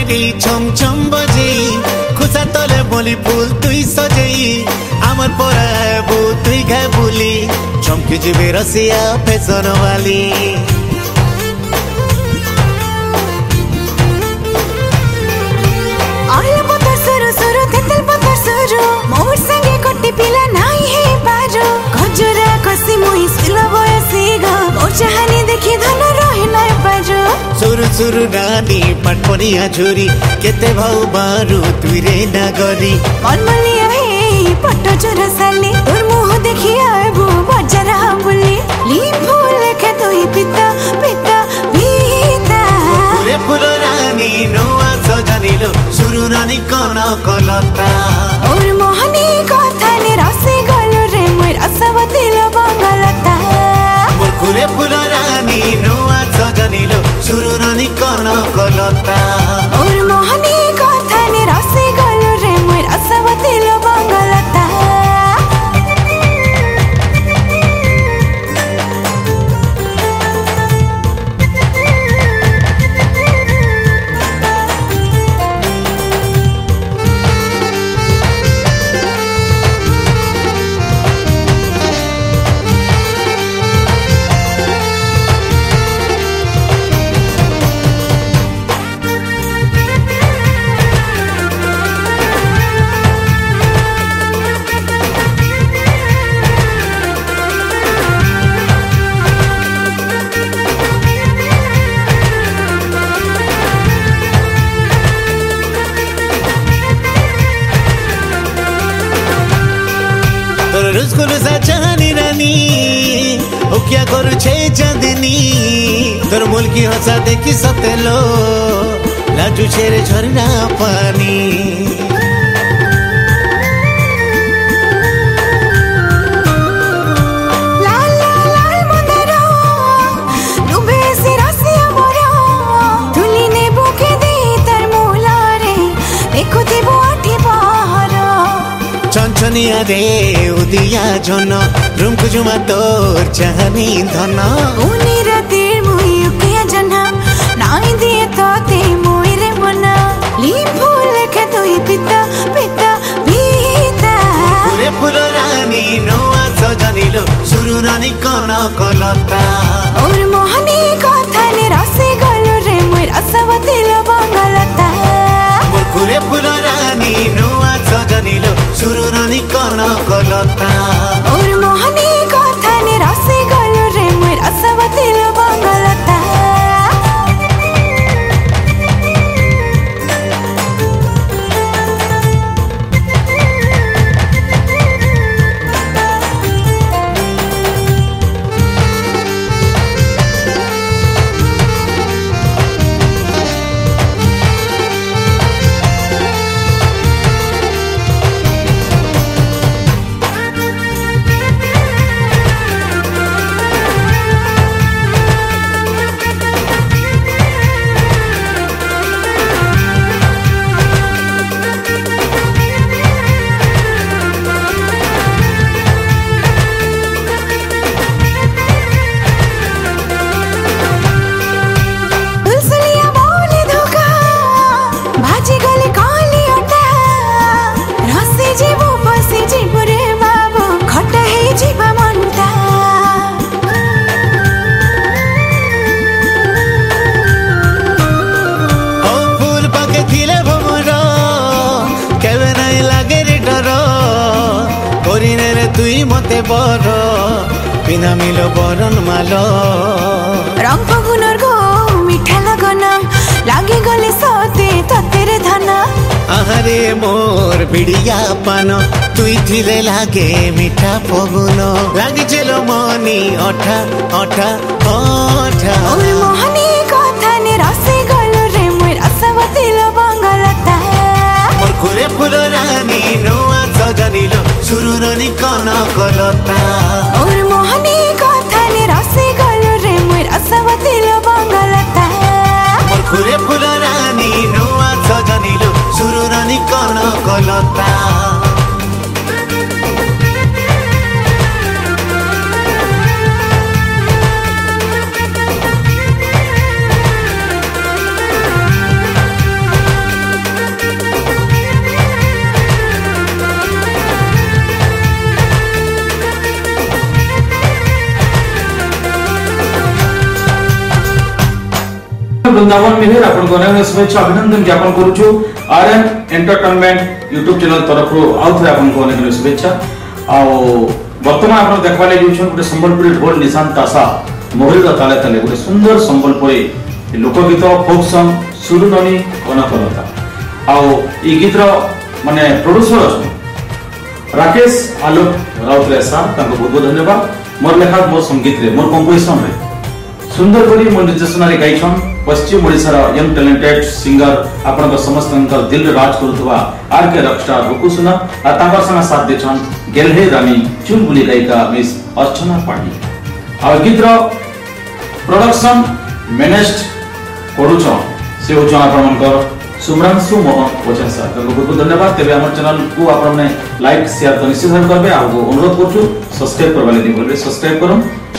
घंटी छम छम बजे खुशा तले बोली फूल तुई सजेई आमर पराबू तुई घे बुली चमकी जीवे रसिया फैशन वाली मोर संगे कोटी पिला नाही है पारो खजरा कसी मुई सिला बयसी ग मोर चाहनी देखि धन रहे नै पारो सुरु सुरु रानी पटपनिया झुरी केते भाउ बारू तुई रे नागरी मनमलिया हे पट्टो चोरा साली तोर मुह देखि आबो बजार बुली ली फूल के तोई पिता पिता पिता फुले फुल रानी नोआ सजानिलो सुरु रानी कन कलता और मोहनी कथा ने रसे गलो रे मोर असवती लो बंगलता मोर फुले फुल रानी नोआ सजानिलो सुरु रानी कन कलता और मोहनी कथा ने रसे गलो रे मोर असवती लो बंगलता रुस्कुल सा चाहनी रानी ओ क्या करू छे चांदनी तोर मुल्की हंसा देखी सतेलो लाजू छेरे झरना पानी छनिया रे उदिया जन रूम कुजुमा तोर चाहनी धन उनी रातिर मुई उकिया जना नाई दिए तोते मुई रे मना ली फूल के तोई पिता पिता पिता फुले फुल रानी नोआ सजानिलो सुरु रानी कन कलता और मोहनी कथा ने रसे गलो रे मोर असवती लो बंगलता मोर फुले फुल रानी नोआ सजानिलो सुरु रानी कन कलता और मोहनी कथा ने रसे गलो रे मोर असवती लो बंगलता तुई मते बर बिना मिलो बरन मालो रंग फगुनर गो मिठा लगन लागे गले सते ततेरे धन आहारे मोर बिड़िया पान तुई थिले लागे मिठा फगुन लागे चलो मनी अठा अठा अठा और मोहनी कथा ने रसे गलो रे मोर असवती लो बंगलता मोर फुले फुल रानी नोआ सजानिलो सुरु रानी कन कलता और मोहनी कथा ने रसे गलो रे मोर असवती लो बंगलता मोर फुले फुल रानी नोआ सजानिलो सुरु रानी कन कलता वृंदावन मिहिर आपन को अनेक शुभेच्छा अभिनंदन ज्ञापन करूछु। आरएन एंटरटेनमेंट यूट्यूब चैनल तरफ आउ थे आपन को अनेक शुभेच्छा। आ वर्तमान आपन देखबा ले जोछन गुटे संबलपुरी ढोल निशान तासा मोहरीर ताले ताले गुटे सुंदर संबलपुरी लोकगीत फोक सॉन्ग सुरुननी कनकलता। आ ई गीतर माने प्रोड्यूसर अछि राकेश आलोक राउतरे साहब, ताको बहुत बहुत धन्यवाद। मोर लेखा मोर संगीत रे मोर कंपोजिशन रे सुंदर करी मोर निर्देशना रे गाइछन पश्चिम ओडिसा रा यंग टैलेंटेड सिंगर आपन समस्त दिल रे राज करुवा आरके रॉकस्टार रुकु सुना आ ताकर संग साथ देछन गेलहे रानी चुलबुली गायिका मिस अर्चना पांडे। आ गीत रो प्रोडक्शन मैनेज्ड करूछ से होछ आपनकर सुमरांशु मोहन ओझा। बहुत बहुत धन्यवाद। तेरे हमर चैनल को आपने लाइक शेयर तो निश्चित करबे। आ अनुरोध करछु सब्सक्राइब करबा ले बोलबे सब्सक्राइब करम।